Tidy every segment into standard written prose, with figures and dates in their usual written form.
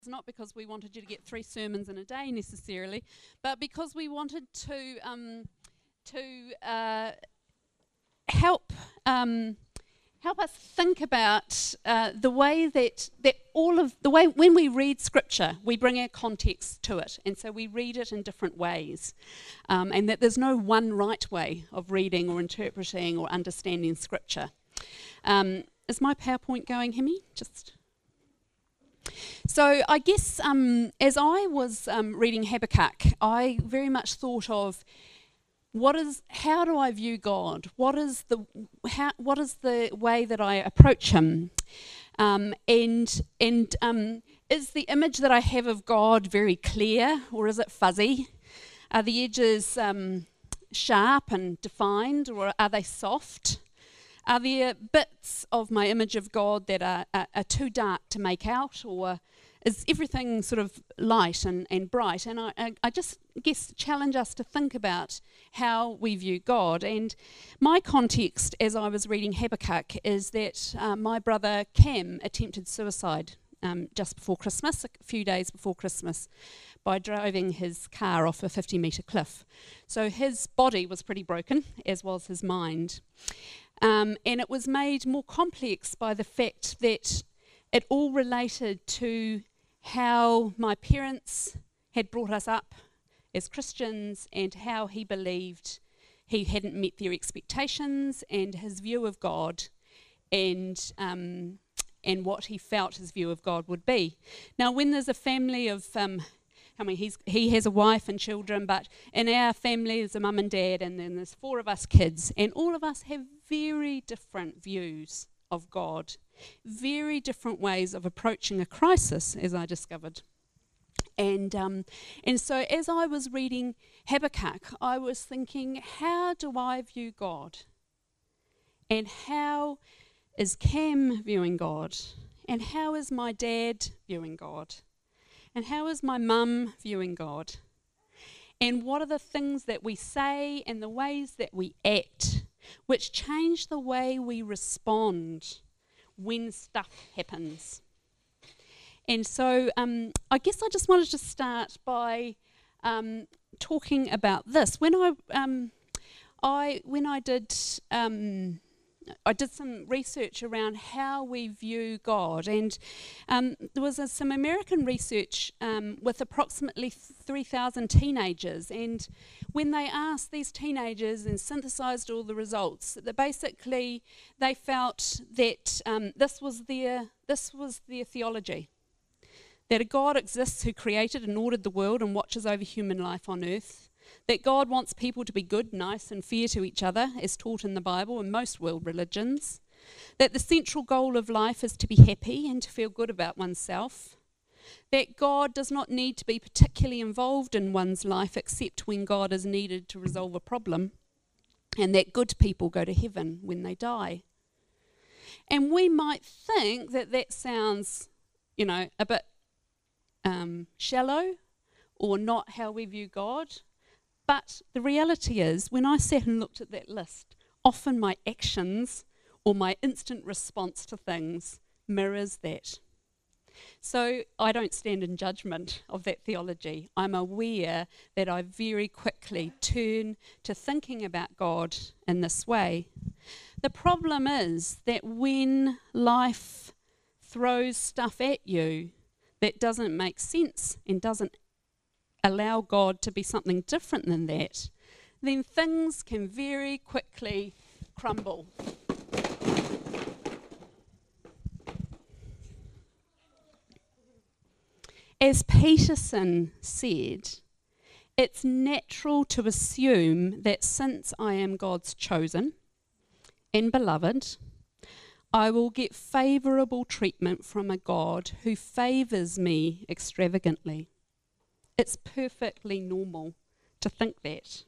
It's not because we wanted you to get 3 sermons in a day necessarily, but because we wanted to help us think about the way that all of the way when we read Scripture, we bring our context to it, and so we read it in different ways, and that there's no one right way of reading or interpreting or understanding Scripture. Is my PowerPoint going, Hemi? So I guess as I was reading Habakkuk, I very much thought of how do I view God? What is the way that I approach Him? And is the image that I have of God very clear, or is it fuzzy? Are the edges sharp and defined, or are they soft? Are there bits of my image of God that are too dark to make out, or is everything sort of light and bright? And I just guess challenge us to think about how we view God. And my context as I was reading Habakkuk is that my brother Cam attempted suicide just before Christmas, a few days before Christmas, by driving his car off a 50-metre cliff. So his body was pretty broken, as was his mind. And it was made more complex by the fact that it all related to how my parents had brought us up as Christians and how he believed he hadn't met their expectations and his view of God and what he felt his view of God would be. Now, when there's a family of he has a wife and children, but in our family there's a mum and dad, and then there's 4 of us kids, and all of us have very different views of God, very different ways of approaching a crisis, as I discovered. And so as I was reading Habakkuk, I was thinking, how do I view God? And how is Cam viewing God? And how is my dad viewing God? And how is my mum viewing God? And what are the things that we say and the ways that we act which change the way we respond when stuff happens? And so I guess I just wanted to start by talking about this. When I did some research around how we view God, and there was some American research with approximately 3,000 teenagers, and when they asked these teenagers and synthesized all the results, that basically they felt that this was their theology, that a God exists who created and ordered the world and watches over human life on earth, that God wants people to be good, nice and fair to each other, as taught in the Bible and most world religions, that the central goal of life is to be happy and to feel good about oneself, that God does not need to be particularly involved in one's life except when God is needed to resolve a problem, and that good people go to heaven when they die. And we might think that that sounds, a bit shallow or not how we view God. But the reality is, when I sat and looked at that list, often my actions or my instant response to things mirrors that. So I don't stand in judgment of that theology. I'm aware that I very quickly turn to thinking about God in this way. The problem is that when life throws stuff at you that doesn't make sense and doesn't allow God to be something different than that, then things can very quickly crumble. As Peterson said, it's natural to assume that since I am God's chosen and beloved, I will get favourable treatment from a God who favours me extravagantly. It's perfectly normal to think that.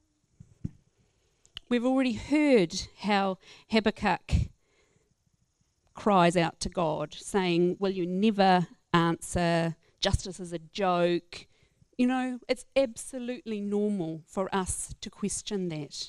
We've already heard how Habakkuk cries out to God, saying, "Will you never answer? Justice is a joke." It's absolutely normal for us to question that.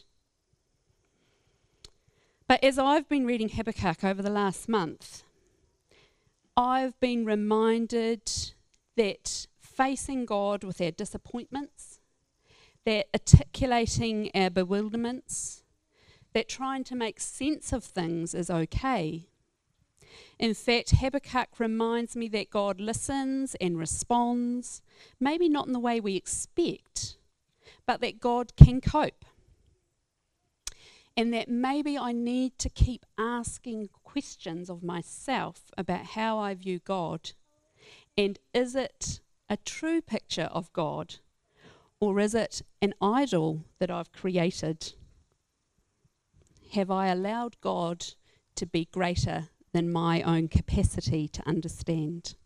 But as I've been reading Habakkuk over the last month, I've been reminded that facing God with our disappointments, that articulating our bewilderments, that trying to make sense of things is okay. In fact, Habakkuk reminds me that God listens and responds, maybe not in the way we expect, but that God can cope. And that maybe I need to keep asking questions of myself about how I view God. And is it a true picture of God, or is it an idol that I've created? Have I allowed God to be greater than my own capacity to understand?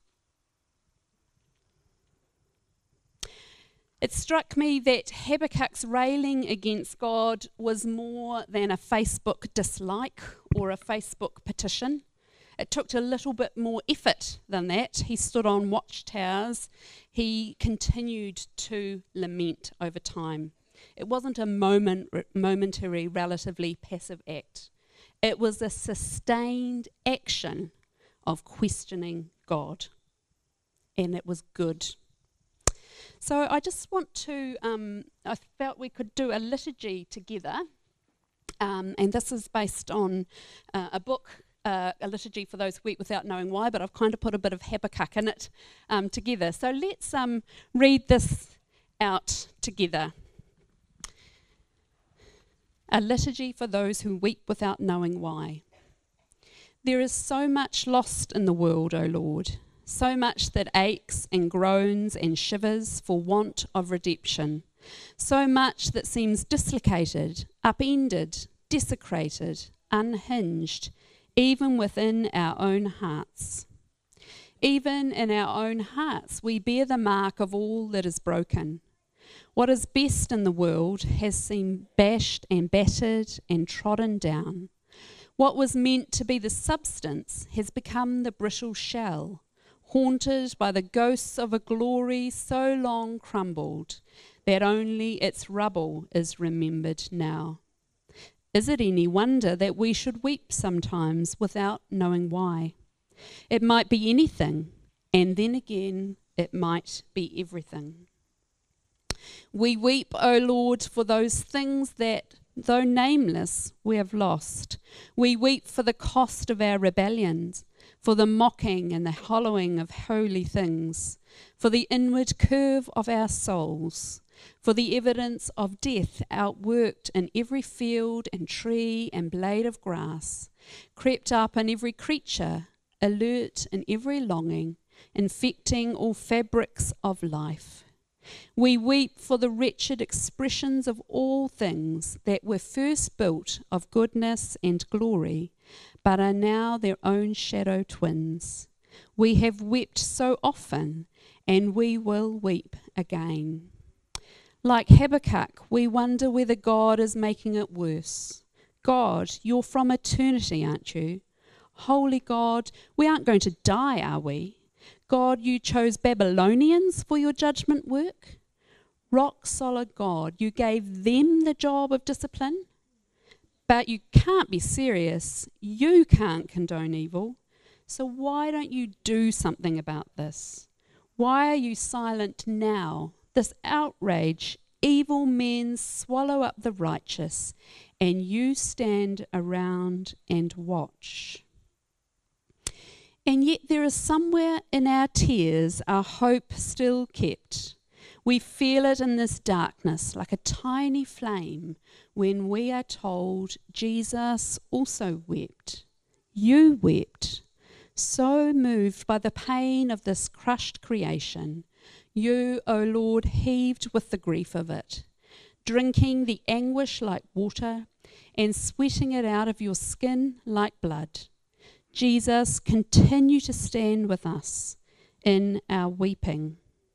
It struck me that Habakkuk's railing against God was more than a Facebook dislike or a Facebook petition. It took a little bit more effort than that. He stood on watchtowers. He continued to lament over time. It wasn't a momentary, relatively passive act. It was a sustained action of questioning God. And it was good. So I just want to, I felt we could do a liturgy together. And this is based on a book, a liturgy for those who weep without knowing why, but I've kind of put a bit of Habakkuk in it together. So let's read this out together. A liturgy for those who weep without knowing why. There is so much lost in the world, O Lord, so much that aches and groans and shivers for want of redemption, so much that seems dislocated, upended, desecrated, unhinged, even within our own hearts. Even in our own hearts, we bear the mark of all that is broken. What is best in the world has seemed bashed and battered and trodden down. What was meant to be the substance has become the brittle shell, haunted by the ghosts of a glory so long crumbled that only its rubble is remembered now. Is it any wonder that we should weep sometimes without knowing why? It might be anything, and then again it might be everything. We weep, O Lord, for those things that, though nameless, we have lost. We weep for the cost of our rebellions, for the mocking and the hollowing of holy things, for the inward curve of our souls, for the evidence of death outworked in every field and tree and blade of grass, crept up in every creature, alert in every longing, infecting all fabrics of life. We weep for the wretched expressions of all things that were first built of goodness and glory, but are now their own shadow twins. We have wept so often, and we will weep again. Like Habakkuk, we wonder whether God is making it worse. God, you're from eternity, aren't you? Holy God, we aren't going to die, are we? God, you chose Babylonians for your judgment work? Rock solid God, you gave them the job of discipline? But you can't be serious. You can't condone evil. So why don't you do something about this? Why are you silent now? This outrage, evil men swallow up the righteous, and you stand around and watch. And yet there is somewhere in our tears our hope still kept. We feel it in this darkness like a tiny flame when we are told Jesus also wept. You wept, so moved by the pain of this crushed creation. You, O Lord, heaved with the grief of it, drinking the anguish like water and sweating it out of your skin like blood. Jesus, continue to stand with us in our weeping.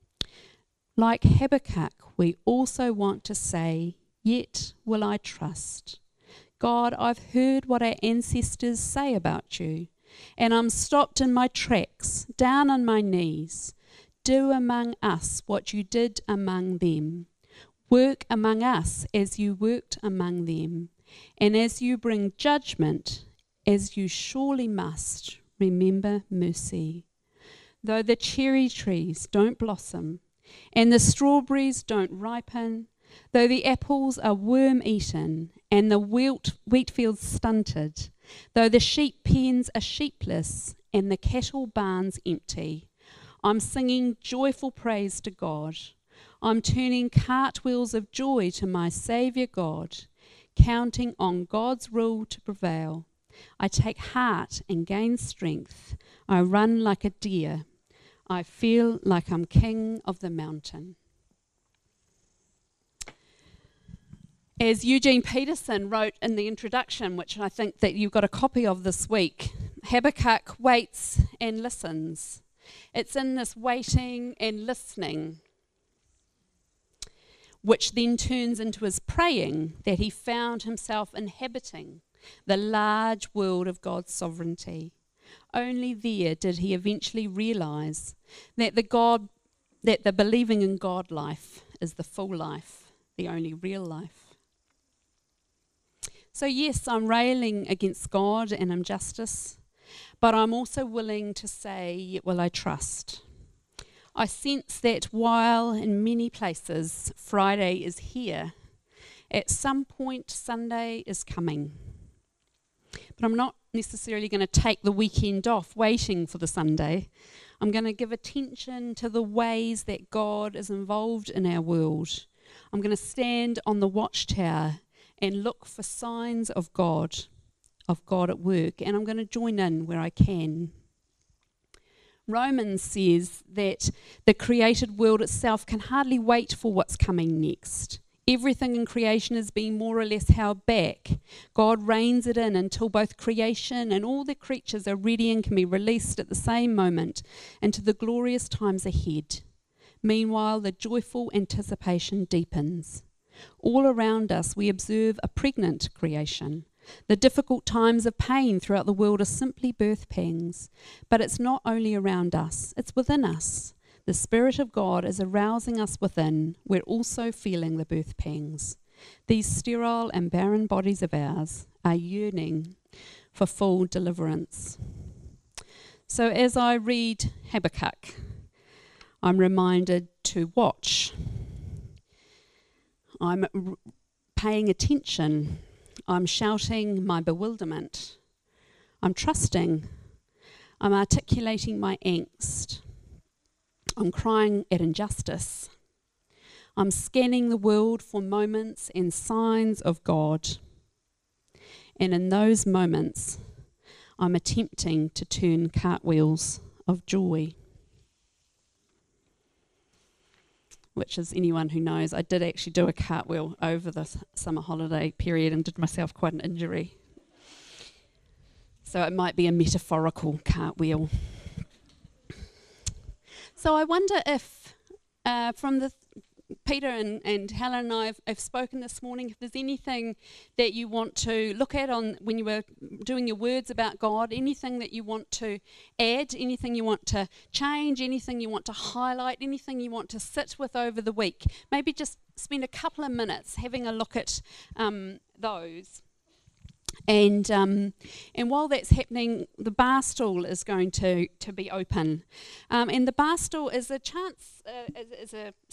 Like Habakkuk, we also want to say, yet will I trust. God, I've heard what our ancestors say about you, and I'm stopped in my tracks, down on my knees. Do among us what you did among them. Work among us as you worked among them. And as you bring judgment, as you surely must, remember mercy. though the cherry trees don't blossom, and the strawberries don't ripen, though the apples are worm-eaten, and the wheat fields stunted, though the sheep pens are sheepless, and the cattle barns empty, I'm singing joyful praise to God. I'm turning cartwheels of joy to my Saviour God, counting on God's rule to prevail. I take heart and gain strength. I run like a deer. I feel like I'm king of the mountain. As Eugene Peterson wrote in the introduction, which I think that you've got a copy of this week, Habakkuk waits and listens. It's in this waiting and listening, which then turns into his praying, that he found himself inhabiting the large world of God's sovereignty. Only there did he eventually realise that the believing in God life is the full life, the only real life. So yes, I'm railing against God and injustice, but I'm also willing to say, yet will I trust. I sense that while in many places Friday is here, at some point Sunday is coming. But I'm not necessarily going to take the weekend off waiting for the Sunday. I'm going to give attention to the ways that God is involved in our world. I'm going to stand on the watchtower and look for signs of God at work, and I'm going to join in where I can. Romans says that the created world itself can hardly wait for what's coming next. Everything in creation is being more or less held back. God reins it in until both creation and all the creatures are ready and can be released at the same moment into the glorious times ahead. Meanwhile, the joyful anticipation deepens. All around us, we observe a pregnant creation. The difficult times of pain throughout the world are simply birth pangs. But it's not only around us, it's within us. The Spirit of God is arousing us within. We're also feeling the birth pangs. These sterile and barren bodies of ours are yearning for full deliverance. So as I read Habakkuk, I'm reminded to watch. I'm paying attention. I'm shouting my bewilderment. I'm trusting. I'm articulating my angst. I'm crying at injustice. I'm scanning the world for moments and signs of God. And in those moments, I'm attempting to turn cartwheels of joy. Which is, anyone who knows, I did actually do a cartwheel over the summer holiday period and did myself quite an injury. So it might be a metaphorical cartwheel. So I wonder if, from the Peter and Helen and I have spoken this morning, if there's anything that you want to look at on when you were doing your words about God, anything that you want to add, anything you want to change, anything you want to highlight, anything you want to sit with over the week. Maybe just spend a couple of minutes having a look at those. And while that's happening, the bar stool is going to be open. And the bar stool is a chance, is a